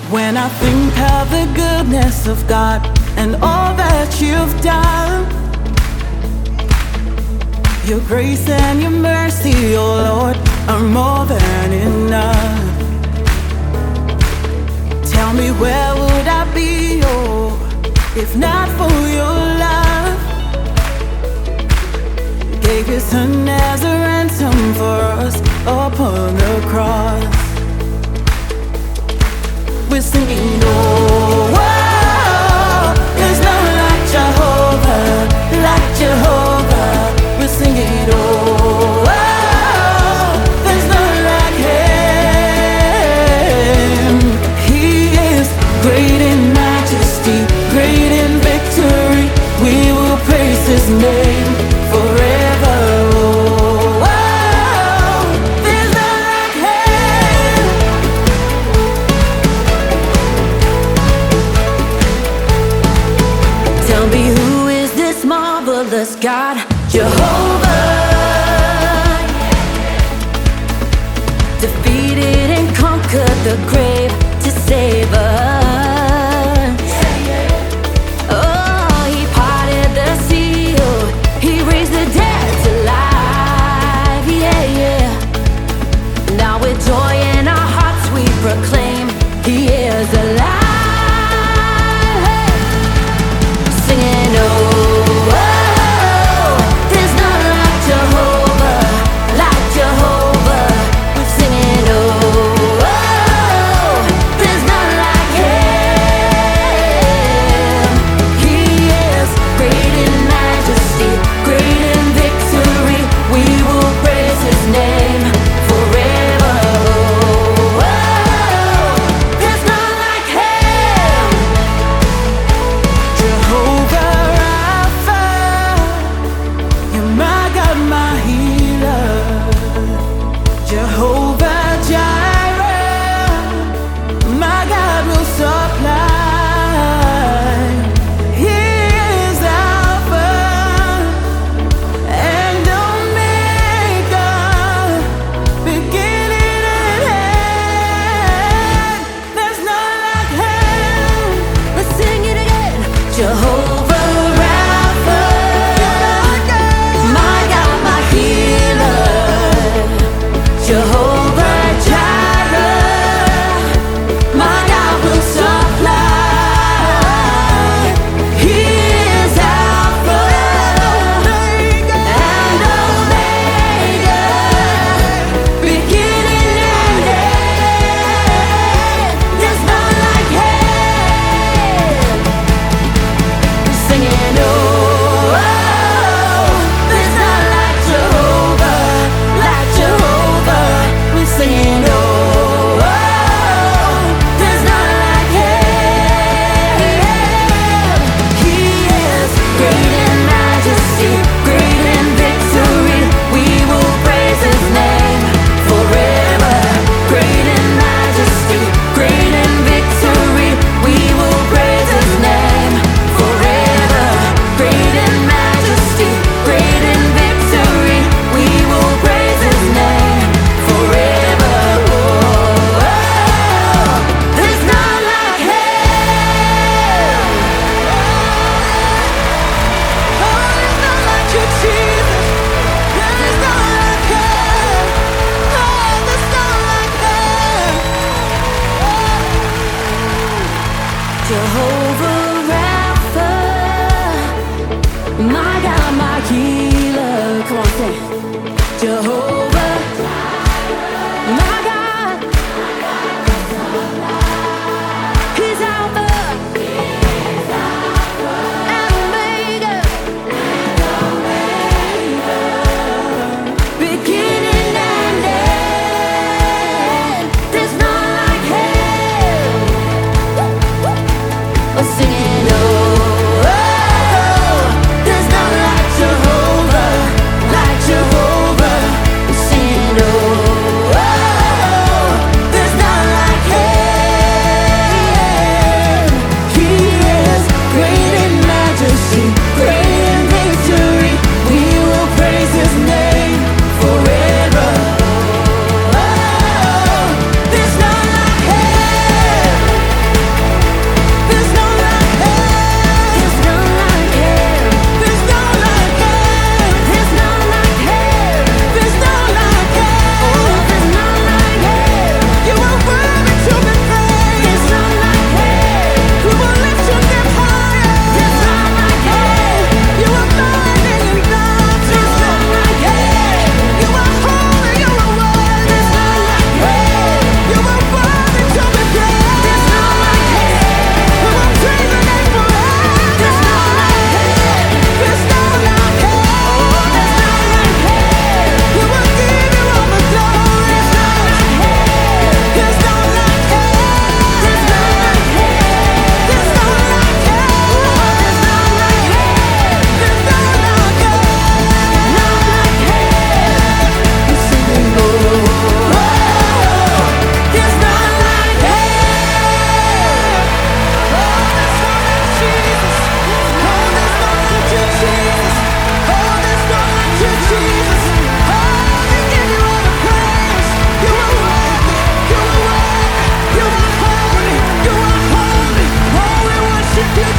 When I think of the goodness of God and all that you've done, your grace and your mercy, oh Lord, are more than enough. Tell me, where would I be, oh, if not for your love? You gave your son as a ransom for us upon the cross. We're singing, oh, oh, there's no like Jehovah, like Jehovah. We're singing, oh, oh, there's no like him. He is great in majesty, great in victory. We will praise his name forever. Oh, oh, there's no like him.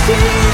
He